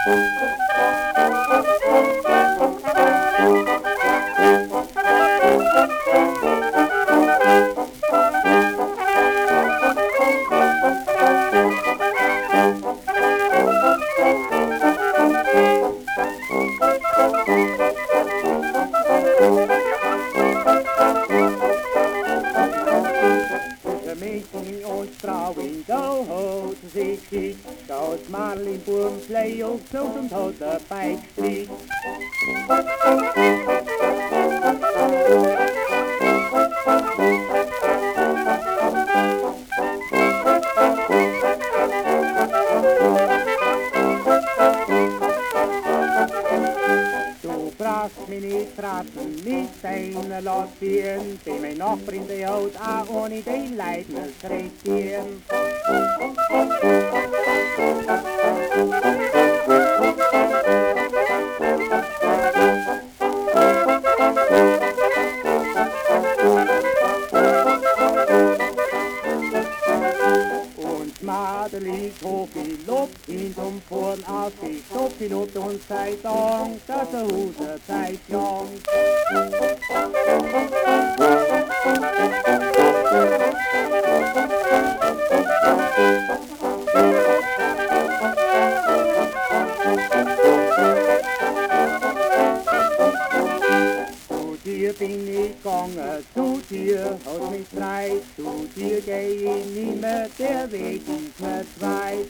Dat Marlinboom play ook zo zum Tode Feigstrieg. Du brauchst mich nicht fragen, nicht deine Lottien, die mein Nachbarin die Haut auch ohne den Leiden regieren. Madeli, Topi, Lob, hinterm Vorn aus die Stoppilob und sei Dank, dass der Huse Zeit jong. Zu dir bin ich gegangen, zu dir hat mich frei, zu dir geh ich nimmer, der Weg ist mir weit.